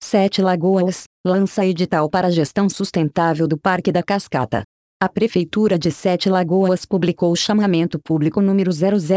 Sete Lagoas, lança edital para a gestão sustentável do Parque da Cascata. A Prefeitura de Sete Lagoas publicou o chamamento público número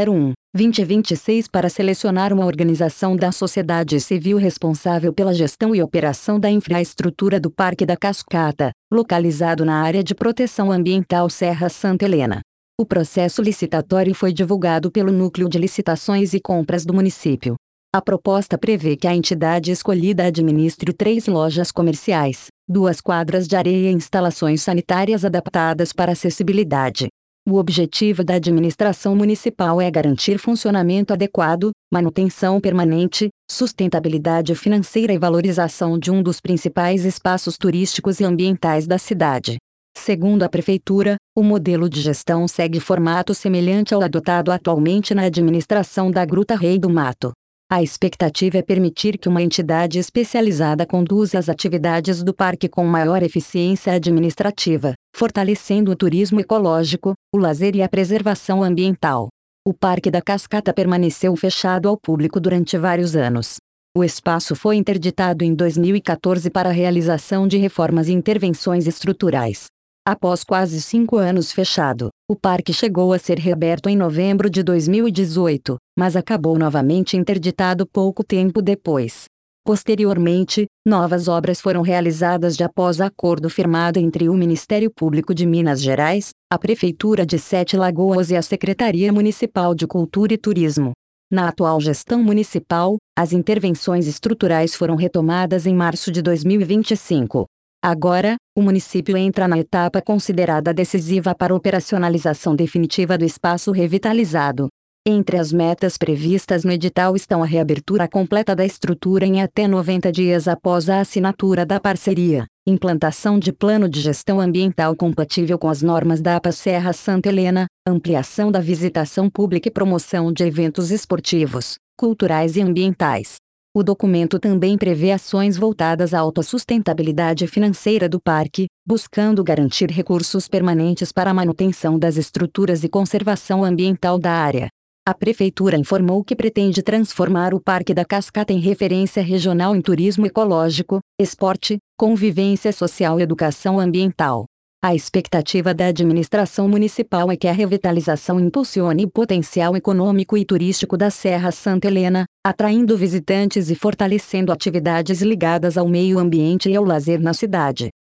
001/2026 para selecionar uma organização da sociedade civil responsável pela gestão e operação da infraestrutura do Parque da Cascata, localizado na área de proteção ambiental Serra Santa Helena. O processo licitatório foi divulgado pelo Núcleo de Licitações e Compras do município. A proposta prevê que a entidade escolhida administre 3 lojas comerciais, 2 quadras de areia e instalações sanitárias adaptadas para acessibilidade. O objetivo da administração municipal é garantir funcionamento adequado, manutenção permanente, sustentabilidade financeira e valorização de um dos principais espaços turísticos e ambientais da cidade. Segundo a Prefeitura, o modelo de gestão segue formato semelhante ao adotado atualmente na administração da Gruta Rei do Mato. A expectativa é permitir que uma entidade especializada conduza as atividades do parque com maior eficiência administrativa, fortalecendo o turismo ecológico, o lazer e a preservação ambiental. O Parque da Cascata permaneceu fechado ao público durante vários anos. O espaço foi interditado em 2014 para a realização de reformas e intervenções estruturais. Após quase 5 anos fechado, o parque chegou a ser reaberto em novembro de 2018, mas acabou novamente interditado pouco tempo depois. Posteriormente, novas obras foram realizadas após acordo firmado entre o Ministério Público de Minas Gerais, a Prefeitura de Sete Lagoas e a Secretaria Municipal de Cultura e Turismo. Na atual gestão municipal, as intervenções estruturais foram retomadas em março de 2025. Agora, o município entra na etapa considerada decisiva para a operacionalização definitiva do espaço revitalizado. Entre as metas previstas no edital estão a reabertura completa da estrutura em até 90 dias após a assinatura da parceria, implantação de plano de gestão ambiental compatível com as normas da APA Serra Santa Helena, ampliação da visitação pública e promoção de eventos esportivos, culturais e ambientais. O documento também prevê ações voltadas à autossustentabilidade financeira do parque, buscando garantir recursos permanentes para a manutenção das estruturas e conservação ambiental da área. A Prefeitura informou que pretende transformar o Parque da Cascata em referência regional em turismo ecológico, esporte, convivência social e educação ambiental. A expectativa da administração municipal é que a revitalização impulsione o potencial econômico e turístico da Serra Santa Helena, atraindo visitantes e fortalecendo atividades ligadas ao meio ambiente e ao lazer na cidade.